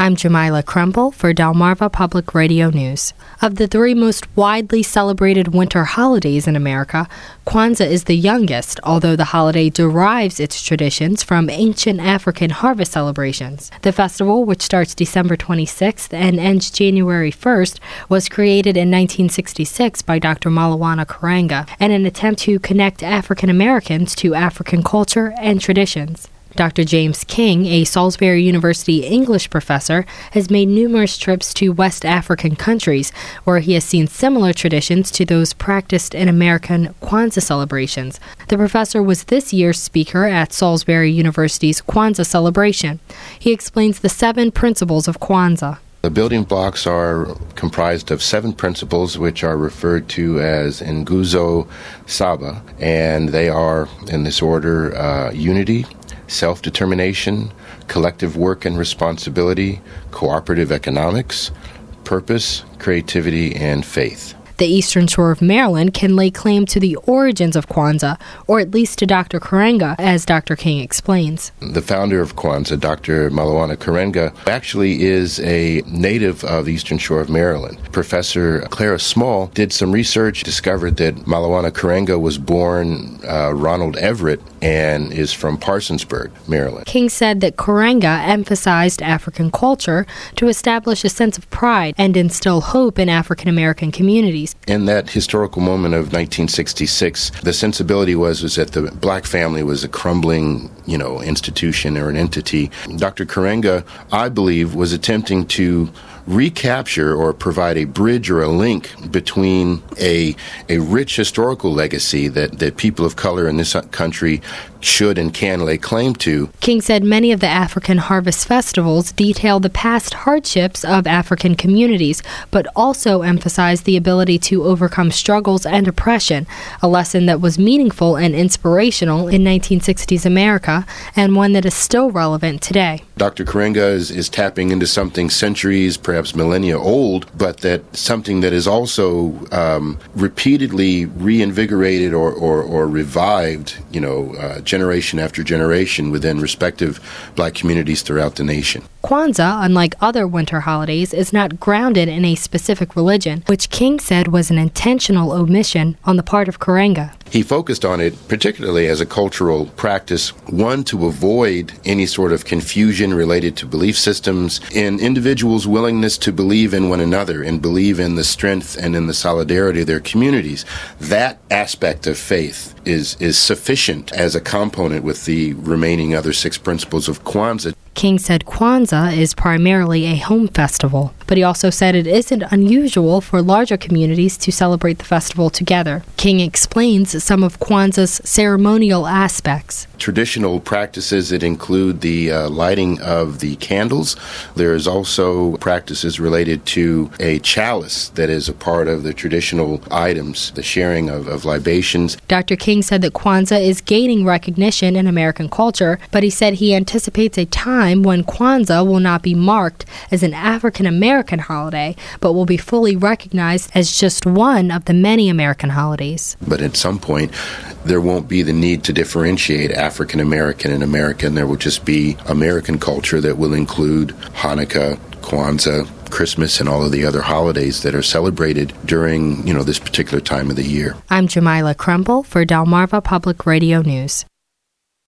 I'm Jamila Krempel for Delmarva Public Radio News. Of the three most widely celebrated winter holidays in America, Kwanzaa is the youngest, although the holiday derives its traditions from ancient African harvest celebrations. The festival, which starts December 26th and ends January 1st, was created in 1966 by Dr. Malawana Karenga in an attempt to connect African Americans to African culture and traditions. Dr. James King, a Salisbury University English professor, has made numerous trips to West African countries where he has seen similar traditions to those practiced in American Kwanzaa celebrations. The professor was this year's speaker at Salisbury University's Kwanzaa celebration. He explains the 7 principles of Kwanzaa. The building blocks are comprised of 7 principles, which are referred to as Nguzo Saba, and they are, in this order, unity, self-determination, collective work and responsibility, cooperative economics, purpose, creativity, and faith. The Eastern Shore of Maryland can lay claim to the origins of Kwanzaa, or at least to Dr. Karenga, as Dr. King explains. The founder of Kwanzaa, Dr. Malawana Karenga, actually is a native of the Eastern Shore of Maryland. Professor Clara Small did some research, discovered that Malawana Karenga was born Ronald Everett and is from Parsonsburg, Maryland. King said that Karenga emphasized African culture to establish a sense of pride and instill hope in African American communities. In that historical moment of 1966, the sensibility was that the black family was a crumbling, institution or an entity. Dr. Karenga, I believe, was attempting to recapture or provide a bridge or a link between a rich historical legacy that people of color in this country should and can lay claim to. King said many of the African harvest festivals detail the past hardships of African communities, but also emphasize the ability to overcome struggles and oppression, a lesson that was meaningful and inspirational in 1960s America, and one that is still relevant today. Dr. Karenga is tapping into something centuries, perhaps millennia old, but that something that is also repeatedly reinvigorated or revived, generation after generation within respective black communities throughout the nation. Kwanzaa, unlike other winter holidays, is not grounded in a specific religion, which King said was an intentional omission on the part of Karenga. He focused on it particularly as a cultural practice, one, to avoid any sort of confusion related to belief systems, in individuals' willingness to believe in one another and believe in the strength and in the solidarity of their communities. That aspect of faith is sufficient as a component with the remaining other 6 principles of Kwanzaa. King said Kwanzaa is primarily a home festival, but he also said it isn't unusual for larger communities to celebrate the festival together. King explains some of Kwanzaa's ceremonial aspects. Traditional practices that include the lighting of the candles. There is also practices related to a chalice that is a part of the traditional items, the sharing of libations. Dr. King said that Kwanzaa is gaining recognition in American culture, but he said he anticipates a time when Kwanzaa will not be marked as an African American holiday, but will be fully recognized as just one of the many American holidays. But at some point, there won't be the need to differentiate African American and American. There will just be American culture that will include Hanukkah, Kwanzaa, Christmas, and all of the other holidays that are celebrated during, this particular time of the year. I'm Jamila Krempel for Delmarva Public Radio News.